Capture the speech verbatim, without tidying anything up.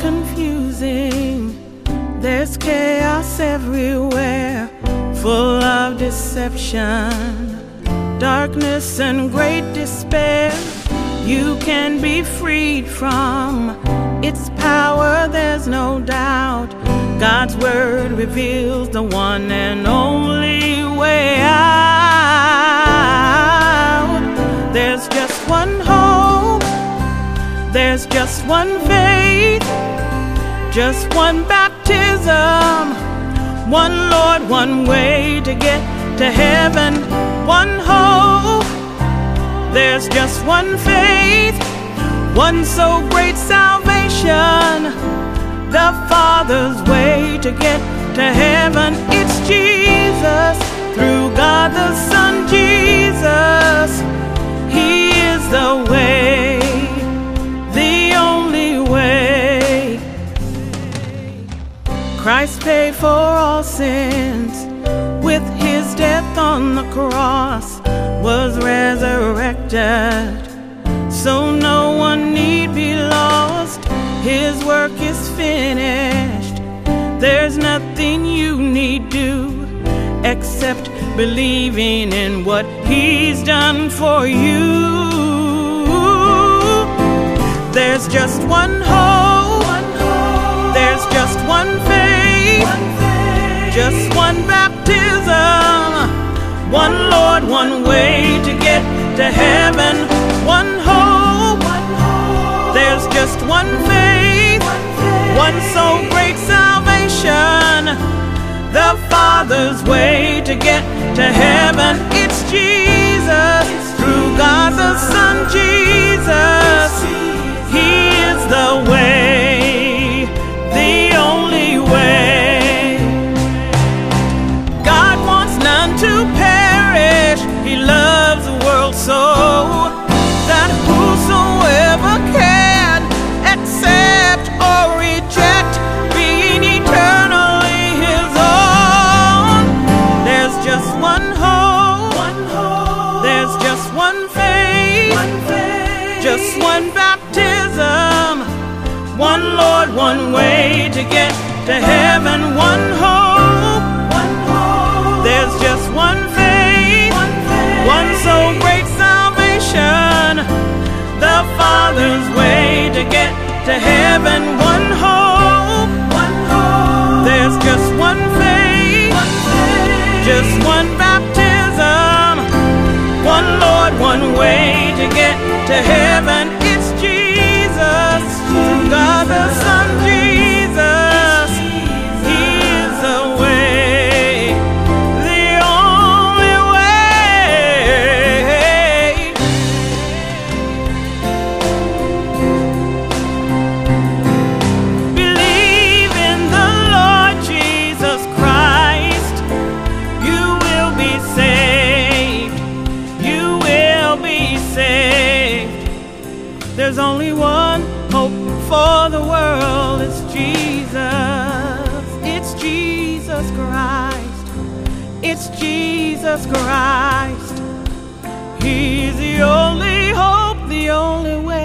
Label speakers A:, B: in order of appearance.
A: confusing. There's chaos everywhere, full of deception, darkness and great despair. You can be freed from its power, there's no doubt. God's word reveals the one and only way out. There's just one hope, there's just one faith, just one baptism, one Lord, one way to get to heaven, one hope. There's just one faith, one so great salvation, the Father's way to get to heaven. It's Jesus, through God the Son, Jesus. He is the way, the only way. Christ paid for all sins with his death on the cross, was resurrected, so no one need be lost. His work is finished, there's nothing you need do except believing in what he's done for you. There's just one hope, there's just one faith, just one baptism, one Lord, one way to get to heaven, one hope. There's just one faith, one so great salvation, the Father's way to get to heaven. It's Jesus, through God the Son, Jesus. He is the way, the only way. God wants none to perish, he loves the world so that whosoever can accept or reject, being eternally his own. There's just one hope, one hope. There's just one faith, one faith, just one baptism, one Lord, one way to get to heaven, one hope, one hope. There's just one faith, one, faith. One so great salvation, the Father's way to get to heaven, one hope, one hope. There's just one faith, one faith, just one baptism, one Lord, one way to get to heaven. It's Jesus, through God the Son, Jesus. He is the way, the only way. Believe in the Lord Jesus Christ, you will be saved, you will be saved. There's only one hope for the world, it's Jesus, it's Jesus Christ, it's Jesus Christ. He's the only hope, the only way.